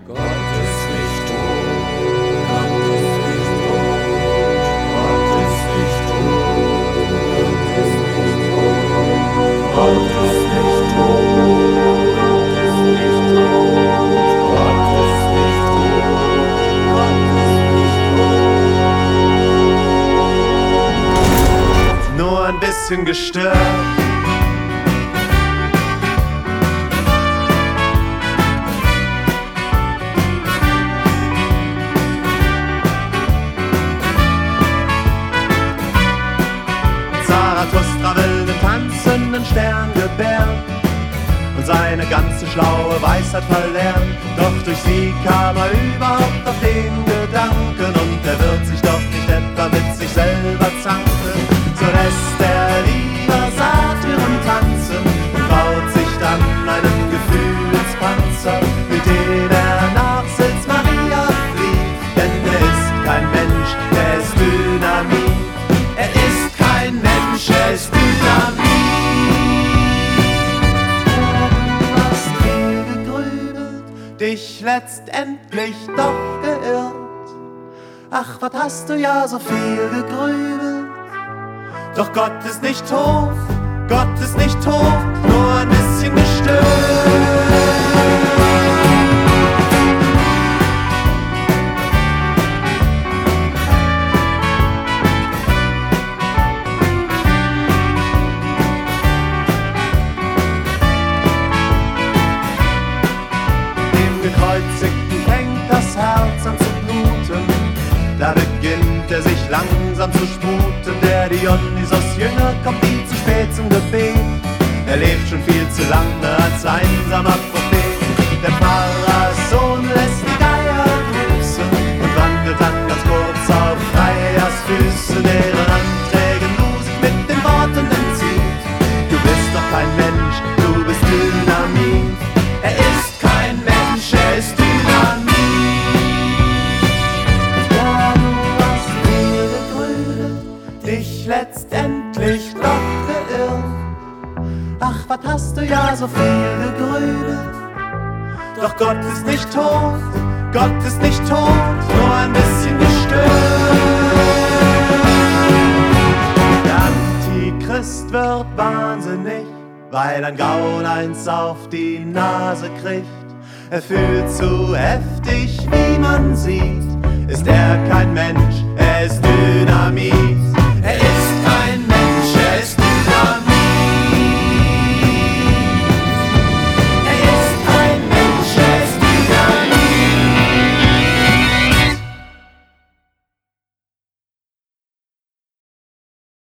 Gott ist nicht tot, Gott ist nicht tot, Gott ist nicht tot, Gott ist nicht tot, Gott ist nicht tot, Gott ist nicht tot, Gott ist nicht tot. Nur ein bisschen gestört. Zarathustra will den tanzenden Stern gebären und seine ganze schlaue Weisheit verlernen. Doch durch sie kam er überhaupt auf den Gedanken, und er wird sich doch nicht etwa mit sich selber zanken. So lässt er lieber Satyren tanzen und baut sich dann einen Gefühlspanzer, mit dem er nach Sils Maria fliegt. Denn er ist kein Mensch, er ist Dynamit. Er ist kein Mensch, er ist Dynamit. Du hast viel gegrübelt, dich letztendlich doch geirrt. Ach, was hast du ja so viel gegrübelt? Doch Gott ist nicht tot, Gott ist nicht tot, nur ein bisschen gestört. Gekreuzigten fängt das Herz an zu bluten, da beginnt er sich langsam zu sputen. Der Dionysos-Jünger kommt nie zu spät zum Gebet, er lebt schon viel zu lange als einsamer Prophet. Der Pfarrerssohn lässt die Geier grüßen und wandelt dann ganz kurz auf Freiers Füßen, deren Anträgen du sich mit den Worten entzieht: Du bist doch kein Mensch, du bist Dynamit. Er ist kein Mensch, er ist Dynamit. Ja, du hast viel gegrübelt, dich letztendlich doch geirrt. Ach, was hast du ja so viel gegrübelt? Doch Gott ist nicht tot, Gott ist nicht tot, nur ein bisschen gestört. Der Antichrist wird wahnsinnig, weil ein Gaul eins auf die Nase kriegt. Er fühlt zu heftig, wie man sieht. Ist er kein Mensch, er ist Dynamit.